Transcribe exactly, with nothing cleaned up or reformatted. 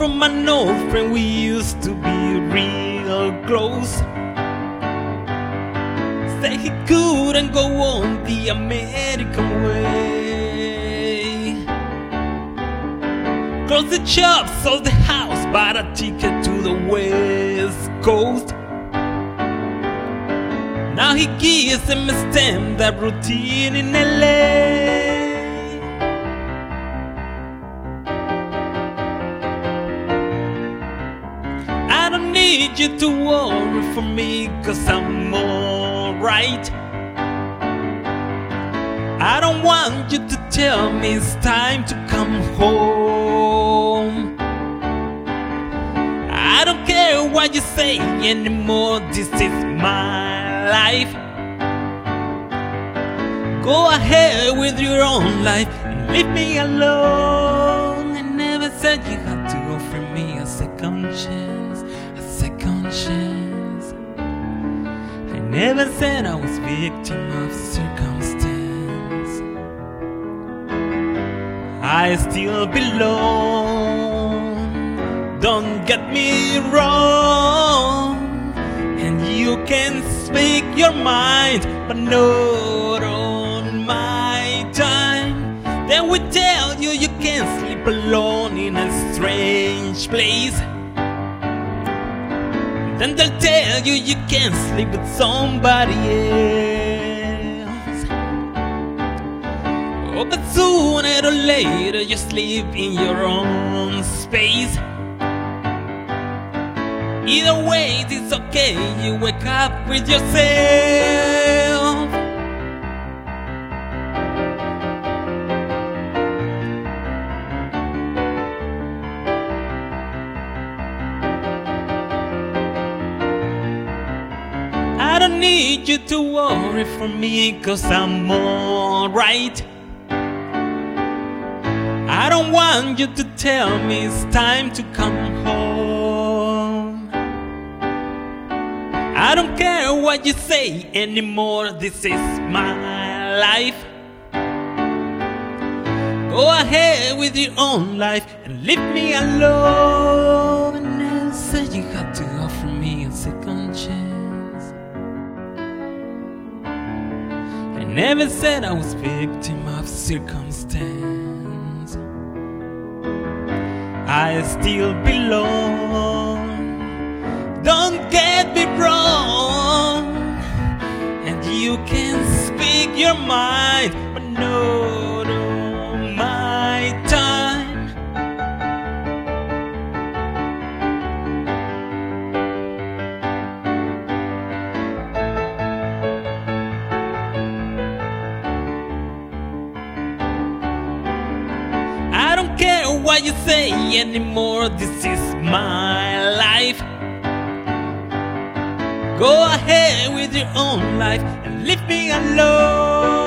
from an old friend, we used to be real close. Said he couldn't go on the American way. Closed the shop, sold the house, bought a ticket to the West Coast. Now he gives him a stamp that routine in L A. I don't need you to worry for me, cause I'm alright. I don't want you to tell me it's time to come home. I don't care what you say anymore, this is my life. Go ahead with your own life and leave me alone. I never said you had to offer me a second chance, a second chance. I never said I was victim of circumstance. I still belong, don't get me wrong. And you can speak your mind, but not on my time. Then we tell you you can't sleep alone in a strange place. Then they'll tell you you can't sleep with somebody else. Oh, but sooner or later you sleep in your own space. Either way, it's okay, you wake up with yourself. I don't need you to worry for me, cause I'm alright. I don't want you to tell me it's time to come home. I don't care what you say anymore, this is my life. Go ahead with your own life and leave me alone. And I said you had to offer me a second chance. I never said I was victim of circumstance. I still belong, don't get me wrong. And you can speak your mind, but not on my time. I don't care what you say anymore, this is my life. Go ahead with your own life and leave me alone.